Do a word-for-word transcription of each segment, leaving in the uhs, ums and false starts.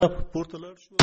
پورتلر شد.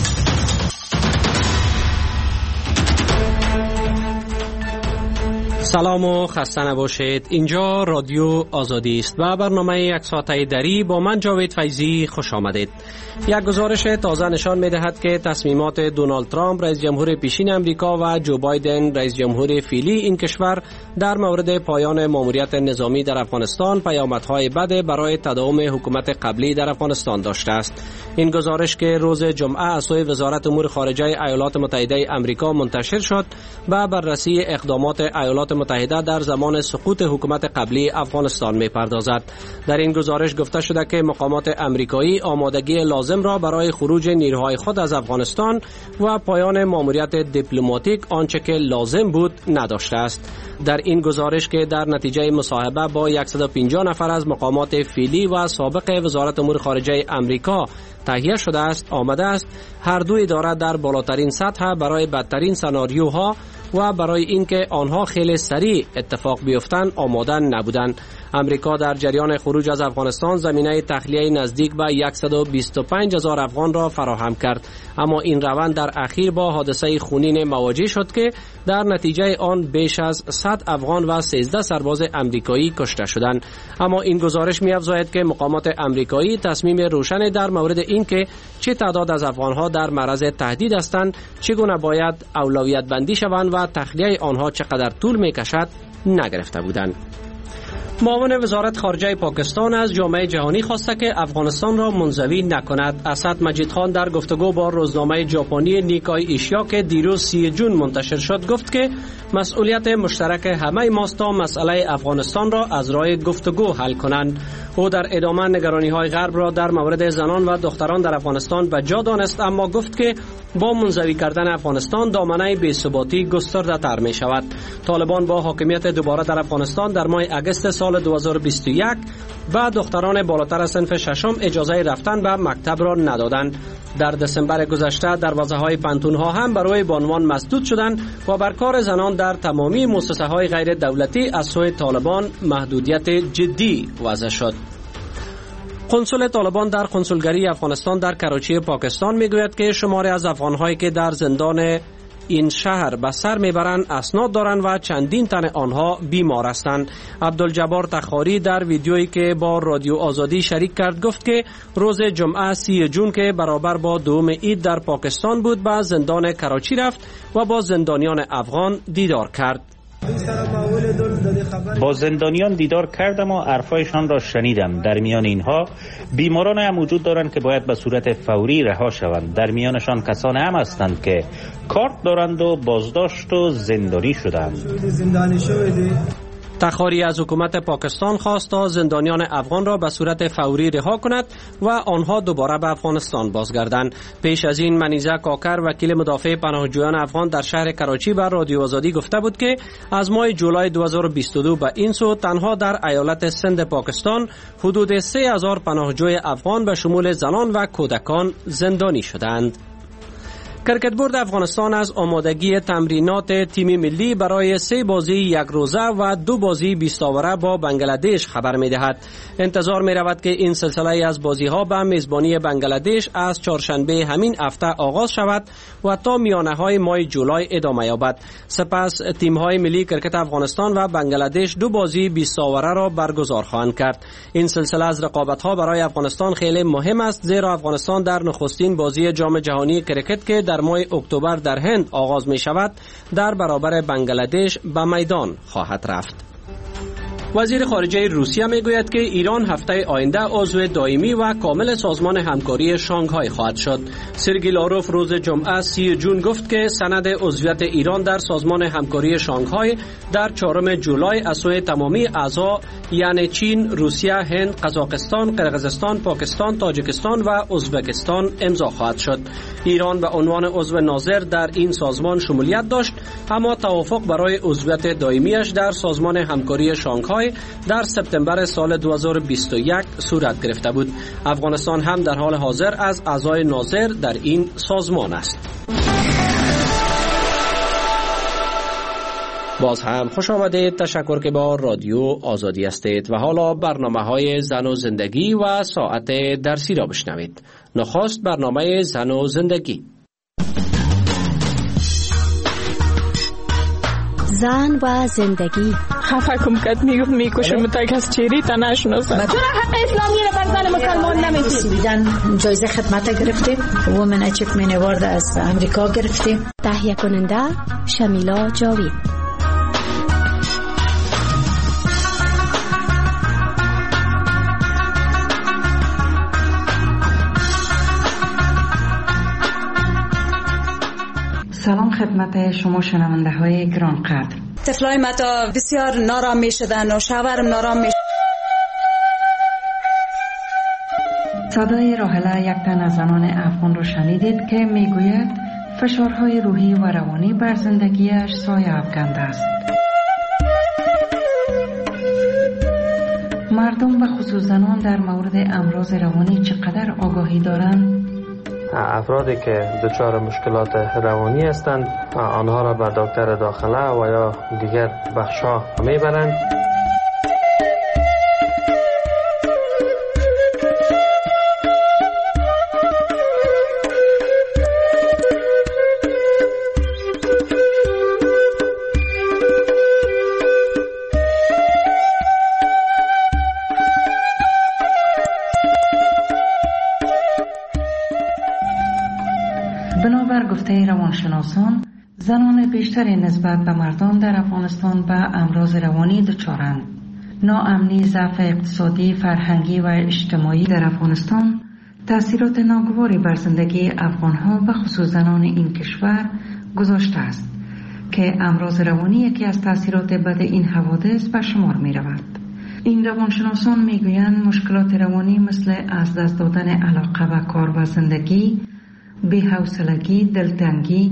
سلام و خسته نباشید. اینجا رادیو آزادی است و برنامه یک ساعته دری با من جاوید فیضی خوش آمدید. یک گزارش تازه نشان می‌دهد که تصمیمات دونالد ترامپ رئیس جمهور پیشین امریکا و جو بایدن رئیس جمهور فعلی این کشور در مورد پایان ماموریت نظامی در افغانستان پیامدهای بد برای تداوم حکومت قبلی در افغانستان داشته است. این گزارش که روز جمعه از سوی وزارت امور خارجه ایالات متحده آمریکا منتشر شد و بررسی اقدامات ایالات متحده در زمان سقوط حکومت قبلی افغانستان می‌پردازد. در این گزارش گفته شده که مقامات آمریکایی آمادگی لازم را برای خروج نیروهای خود از افغانستان و پایان ماموریت دیپلماتیک آنچه که لازم بود نداشته است. در این گزارش که در نتیجه مصاحبه با صد و پنجاه نفر از مقامات فعلی و سابق وزارت امور خارجه آمریکا تهیه شده است، آمده است هر دو اداره در بالاترین سطح برای بدترین سناریوها و برای اینکه آنها خیلی سریع اتفاق بیفتند آماده نبودند. امریکا در جریان خروج از افغانستان زمینه تخلیه نزدیک به صد و بیست و پنج هزار افغان را فراهم کرد، اما این روند در اخیر با حادثه خونین مواجه شد که در نتیجه آن بیش از صد افغان و سیزده سرباز امریکایی کشته شدند. اما این گزارش می‌افزاید که مقامات امریکایی تصمیم روشن در مورد اینکه چه تعداد از افغانها در معرض تهدید هستند، چگونه باید اولویت بندی شوند و تخلیه آنها چقدر طول می‌کشد نگرفته بودند. معاون وزارت خارجه پاکستان از جامعه جهانی خواسته که افغانستان را منزوی نکند. اسد مجید خان در گفتگو با روزنامه ژاپنی نیکای ایشیا که دیروز سی جون منتشر شد گفت که مسئولیت مشترک همه ماست تا مسئله افغانستان را از راه گفتگو حل کنند. او در ادامه نگرانی‌های غرب را در مورد زنان و دختران در افغانستان به جا دانست، اما گفت که با منزوی کردن افغانستان دامنه بی‌ثباتی گسترده تر می شود. طالبان با حاکمیت دوباره در افغانستان در ماه اگست سال دو هزار و بیست و یک و دختران بالاتر از صنف ششم اجازه رفتن به مکتب را ندادند. در دسامبر گذشته دروازه‌های پانتون‌ها هم برای بانوان مسدود شدند و بر کار زنان در تمامی مؤسسه‌های غیر دولتی از سوی طالبان محدودیت جدی وضع شد. قنصل طالبان در قنصلگری افغانستان در کراچی پاکستان میگوید که شماری از افغان‌هایی که در زندان این شهر به سر میبرند اسناد دارند و چندین تن آنها بیمار هستند. عبدالجبار تخاری در ویدیویی که با رادیو آزادی شریک کرد گفت که روز جمعه سی جون که برابر با دوم عید در پاکستان بود به زندان کراچی رفت و با زندانیان افغان دیدار کرد. با زندانیان دیدار کردم و حرفایشان را شنیدم. در میان اینها بیماران هم وجود دارند که باید به صورت فوری رها شوند. در میانشان کسان هم هستند که کارت دارند و بازداشت و زندانی شدند. تخاری از حکومت پاکستان خواست تا زندانیان افغان را به صورت فوری رها کند و آنها دوباره به افغانستان بازگردند. پیش از این منیزه کاکر وکیل مدافع پناهجویان افغان در شهر کراچی بر رادیو آزادی گفته بود که از ماه جولای دو هزار و بیست و دو به این سو تنها در ایالت سند پاکستان حدود سه هزار پناهجوی افغان به شمول زنان و کودکان زندانی شدند. کرکت بورد افغانستان از آمادگی تمرینات تیم ملی برای سه بازی یک روزه و دو بازی بیست آوره با بنگلادش خبر می دهد. انتظار می رود که این سلسله از بازی ها به میزبانی بنگلادش از چهارشنبه همین هفته آغاز شود و تا میانه های ماه جولای ادامه یابد. سپس تیم های ملی کرکت افغانستان و بنگلادش دو بازی بیست آوره را برگزار خواهند کرد. این سلسله از رقابت ها برای افغانستان خیلی مهم است، زیرا افغانستان در نخستین بازی جام جهانی کرکت که در ماه اکتبر در هند آغاز می شود در برابر بنگلادش به میدان خواهد رفت. وزیر خارجه روسیه می گوید که ایران هفته آینده عضو دائمی و کامل سازمان همکاری شانگهای خواهد شد. سرگی لاروف روز جمعه سی جون گفت که سند عضویت ایران در سازمان همکاری شانگهای در چهارم جولای از سوی تمامی اعضا یعنی چین، روسیه، هند، قزاقستان، قرقیزستان، پاکستان، تاجیکستان و ازبکستان امضا خواهد شد. ایران به عنوان عضو ناظر در این سازمان شمولیت داشت، اما توافق برای عضویت دائمیش در سازمان همکاری شانگهای در سپتامبر سال دو هزار و بیست و یک صورت گرفته بود. افغانستان هم در حال حاضر از اعضای ناظر در این سازمان است. باز هم خوش آمدید. تشکر که با رادیو آزادی هستید و حالا برنامه های زن و زندگی و ساعت درسی را بشنوید. نخست برنامه زن و زندگی. زن و زندگی. خفه کم کد میگفت میکشم تا کس چیری تا نشناسم. چرا حق اسلامی رو بر زن مسلمان نمیدید؟ دیدن جایزه خدمت گرفتیم. وومن اچیومنت اوارد از امریکا گرفتیم. تهیه کننده شمیلا جاوید. سلام خدمت شما شنونده های گرانقدر. طفلای متا بسیار نارام می شدن و شوهرم نارام می شدن. صدای راحله یک تن از زنان افغان را شنیدید که میگوید فشارهای روحی و روانی بر زندگیش سایه افکنده است. مردم و خصوص زنان در مورد امراض روانی چقدر آگاهی دارند؟ افرادی که دچار مشکلات روانی هستند آنها را به دکتر داخله و یا دیگر بخش‌ها میبرند. بنابر گفته روانشناسان، زنان بیشتری نسبت به مردان در افغانستان به امراض روانی دچارند. ناامنی، ضعف اقتصادی، فرهنگی و اجتماعی در افغانستان تأثیرات ناگواری بر زندگی افغانها و خصوص زنان این کشور گذاشته است که امراض روانی یکی از تأثیرات بد این حوادث به شمار می رود. این روانشناسان می گویند مشکلات روانی مثل از دست دادن علاقه به کار و زندگی، بی‌حوصلگی، دلتنگی،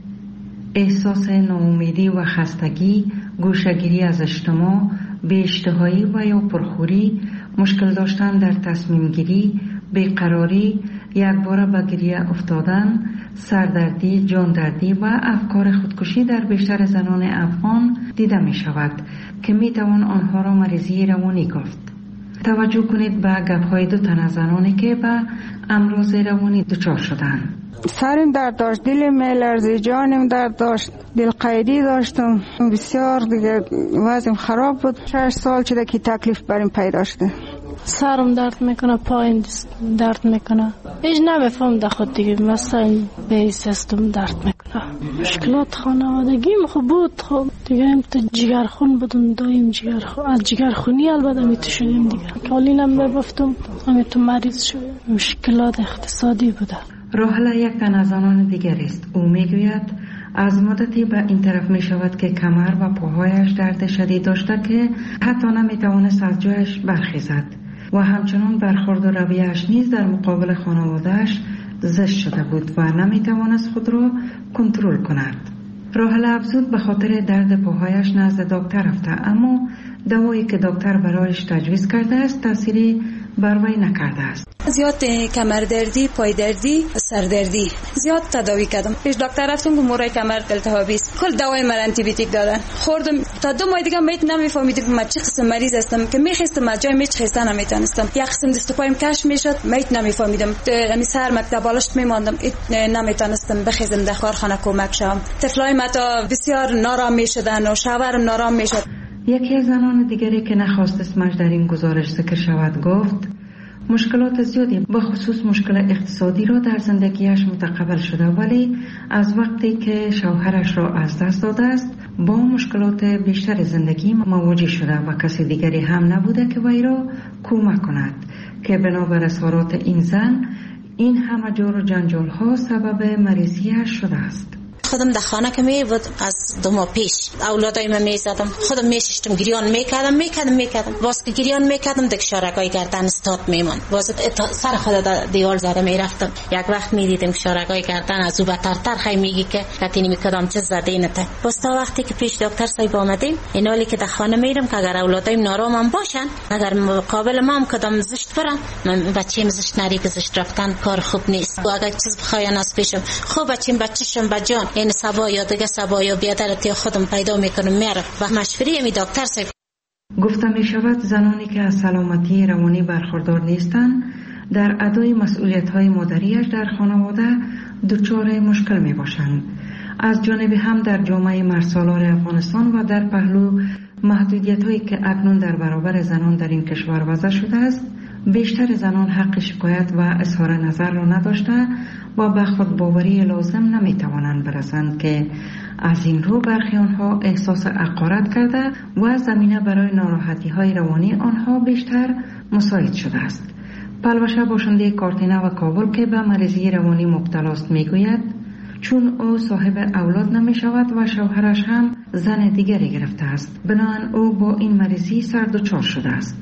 احساس ناامیدی و خستگی، گوشه‌گیری از اجتماع، بی‌اشتهایی و یا پرخوری، مشکل داشتن در تصمیم گیری، بیقراری، یکباره به گریه افتادن، سردردی، جاندردی و افکار خودکشی در بیشتر زنان افغان دیده می شود که می توان آنها را مریضی روانی گفت. توجه کنید به گپ‌های دو تن از زنانی که به امراض روانی دچار شدند. سرم درد داشت، دلم میلرزید، جانم درد داشت، دل قیدی داشتم، بسیار دیگه وضعم خراب بود. شش سال شده که تکلیف بریم پیدا شده. سرم درد میکنه، پایم درد میکنه، هیچ نمیفهم در خود دیگه، مثلا به سیستم درد میکنه. مشکلات خانوادگیم خوب بود، خب دیگه هم تو جگرخون بودم، دایم جگرخون، از جگرخونی البته میتو شدیم دیگه، کالینم میبفتم همه تو مریض شدیم. مشکلات اقتصادی بوده. راحله یک تن از زنان دیگر است. او میگوید از مدتی به این طرف می شود که کمر و پاهایش درد شدید داشته که حتی نمی توانست از جایش برخیزد و همچنان برخورد و رویه‌اش نیز در مقابل خانواده‌اش زشت شده بود و نمی توانست خود را کنترل کند. راحله افزود به خاطر درد پاهایش نزد دکتر رفته، اما دوایی که دکتر برایش تجویز کرده است تأثیری بر وی نکرده است. زیاد کمر دردی، پای دردی، سر دردی زیاد تداوی کردم. پیش دکتر رفتم که مورای کمر التهابی است. کل دوای من آنتی بیوتیک دادن. خوردم تا دو ماه دیگه میت نمیفهمیدم که من چه قسم مریض هستم، که میخواستم از جای میچ خستن نمیتونستم. یک قسم دست و پایم کش میشد، میت نمیفهمیدم. همین سر مکتب بالشت میماندم، نمیتونستم بخیزم در کارخانه کمک شم. طفلای متا بسیار نارام میشدن و شوهرم نارام میشد. یکی از زنان دیگری که نخواست اسمش در این گزارش ذکر شود گفت مشکلات زیادی به خصوص مشکل اقتصادی را در زندگیش متقبل شده، ولی از وقتی که شوهرش را از دست داده است با مشکلات بیشتر زندگی مواجه شده و کسی دیگری هم نبوده که وی را کمک کند که بنابر اظهارات این زن این همه جور و جنجال ها سبب مریضیش شده است. خودم در خانه که می بود از دو ماه پیش اولادای من می زدم، خودم می ششتم، گریان می کردم می کردم می کردم باز که گریان می کردم دک شارگای گردن استاد می ماند، باز سر خود دیوال زده می رفتم. یک وقت می دیدم شارگای گردن از او بترتر خی میگی که کتینی می کدام چه زده اینته. باز تا وقتی که پیش دکتر صاحب آمدیم اینالی که در خانه میرم که اگر اولادایم نارام باشن، اگر مقابل ما هم کدام زشت برن، من بچه‌م زشت نری که زشت رفتن کار خوب نیست، و اگر چیز بخواین از پیشم خوب بچه‌م بچه‌شم بجان این سبا یا دیگه سبا یا بیادرتی خودم پیدا میکنم میرم و مشوره می دکتر سه. گفته می شود زنانی که از سلامتی روانی برخوردار نیستند در ادای مسئولیت‌های مادریش در خانواده دچار مشکل می باشند. از جانب هم در جامعه مرسالار افغانستان و در پهلو محدودیت‌هایی که اکنون در برابر زنان در این کشور وضع شده است، بیشتر زنان حق شکایت و اظهار نظر را نداشته و به خودباوری لازم نمی‌توانند برسند که از این رو برخی آنها احساس حقارت کرده و زمینه برای ناراحتی‌های روانی آنها بیشتر مساعد شده است. پلوشه باشنده کارتینه و کابل که به مریضی روانی مبتلا است میگوید چون او صاحب اولاد نمی شود و شوهرش هم زن دیگری گرفته است، بنابراین او با این مریضی سر دچار شده است.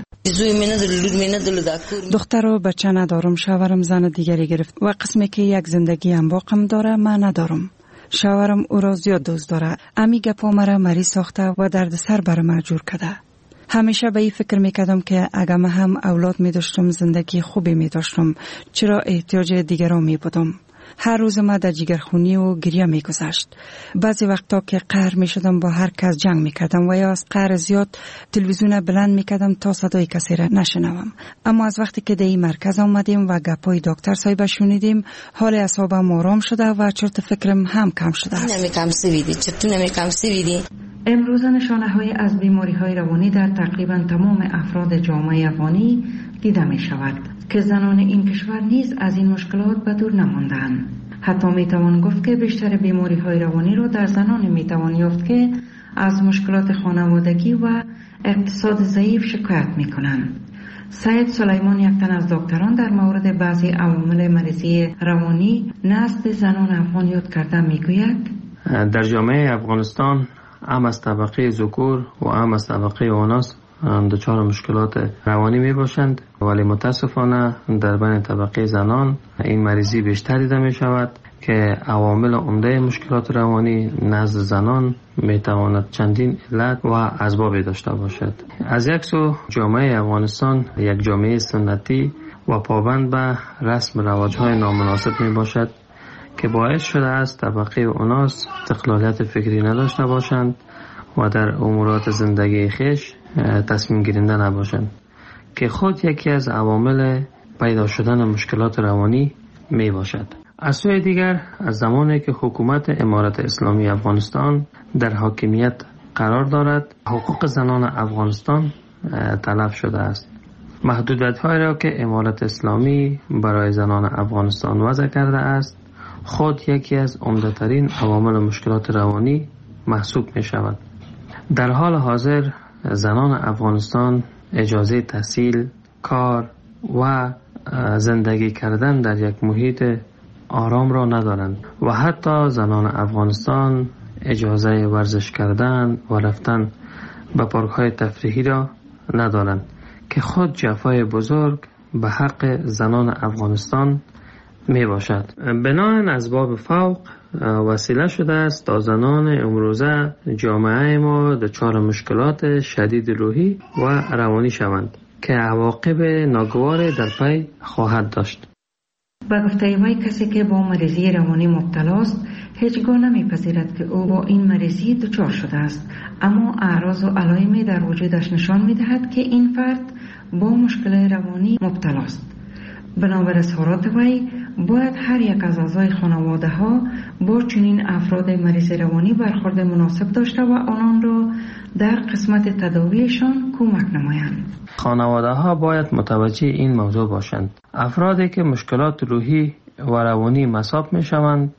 دختر و بچه ندارم، شوهرم زن دیگری گرفت و قسمی که یک زندگی هم باقم داره من ندارم. شوهرم او را زیاد دوست داره، امی گپا مرا مریض ساخته و درد سر بر من جور کرده. همیشه به این فکر میکردم که اگر من هم اولاد می داشتم زندگی خوبی می داشتم، چرا احتیاج دیگران می بودم. هر روز ما در جگرخونی و گریه می گذشت. بعضی وقتا که قهر می شدم با هر کس جنگ می کردم و یا از قهر زیاد تلویزیون بلند می کردم تا صدای کسی را نشنوم. اما از وقتی که در این مرکز آمدیم و گپای دکتر صاحب شنیدیم، حال اعصابم آرام شده و چرت فکرم هم کم شده است. نمی کم سویدی چطور نمی کم سویدی امروزه نشانه های از بیماری های روانی در تقریبا تمام افراد جامعه افغانی دیده می شود که زنان این کشور نیز از این مشکلات به دور نماندند. حتی می توان گفت که بیشتر بیماری های روانی را در زنان می توان یافت که از مشکلات خانوادگی و اقتصاد ضعیف شکایت می کنند. سید سلیمان یک تن از دکتران در مورد بعضی عوامل مریضی روانی نزد زنان افغان یاد کرده می گوید در جامعه افغانستان هم از طبقه ذکور و هم از طبقه اناث دچار مشکلات روانی می باشند، ولی متاسفانه در بین طبقه زنان این مریضی بیشتر دیده می شود که عوامل عمده مشکلات روانی نزد زنان می تواند چندین علت و اسباب داشته باشد. از یک سو جامعه افغانستان یک جامعه سنتی و پابند به رسم رواج‌های نامناسب می باشد که باعث شده است طبقه اناث استقلالیت فکری نداشته باشند و در امورات زندگی خیش تصمیم گیرنده نباشند که خود یکی از عوامل پیدا شدن مشکلات روانی می باشد. از سوی دیگر از زمانی که حکومت امارت اسلامی افغانستان در حاکمیت قرار دارد، حقوق زنان افغانستان تلف شده است. محدودیت‌هایی را که امارت اسلامی برای زنان افغانستان وضع کرده است خود یکی از عمده‌ترین عوامل مشکلات روانی محسوب می شود. در حال حاضر زنان افغانستان اجازه تحصیل، کار و زندگی کردن در یک محیط آرام را ندارند و حتی زنان افغانستان اجازه ورزش کردن و رفتن به پارک‌های تفریحی را ندارند که خود جفای بزرگ به حق زنان افغانستان می باشد. بناهن اسباب فوق وسیله شده است تا زنان امروزه جامعه ما دچار مشکلات شدید روحی و روانی شوند که عواقب ناگوار در پی خواهد داشت. با گفته وی کسی که با مریضی روانی مبتلا است هیچگاه نمیپذیرد که او با این مریضی دچار شده است، اما اعراض و علائمی در وجودش نشان میدهد که این فرد با مشکل روانی مبتلا است. بنابر اظهارات وی باید هر یک از اعضای خانواده ها با چنین افراد مریض روانی برخورد مناسب داشته و آنان را در قسمت تداویشان کمک نمایند. خانواده ها باید متوجه این موضوع باشند. افرادی که مشکلات روحی و روانی مصاب می شوند،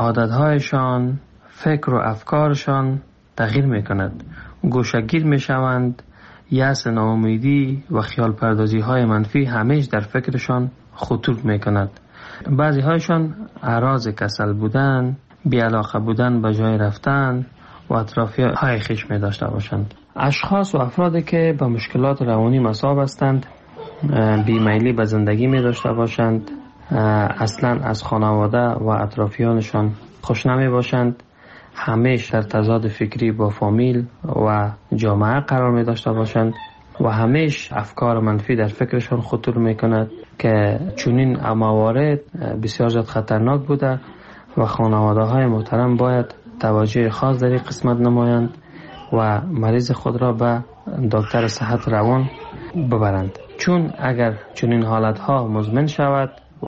عادتهایشان، فکر و افکارشان تغییر می کند. گوشه‌گیر می شوند، یأس، ناامیدی و خیال پردازی های منفی همیشه در فکرشان خطور می کند. بعضی هایشان اعراض کسل بودن، بی‌علاقه بودن به جای رفتن و اطرافی های خیش می داشته باشند. اشخاص و افرادی که به مشکلات روانی مصاب هستند بیمیلی به زندگی می داشته باشند، اصلا از خانواده و اطرافیانشان خوش نمی باشند، همیشه در تضاد فکری با فامیل و جامعه قرار می داشته باشند و همیشه افکار منفی در فکرشان خطور می کند که چنین موارد بسیار زیاد خطرناک بوده و خانواده های محترم باید توجه خاص در این قسمت نمایند و مریض خود را به دکتر صحت روان ببرند، چون اگر چنین حالت ها مزمن شود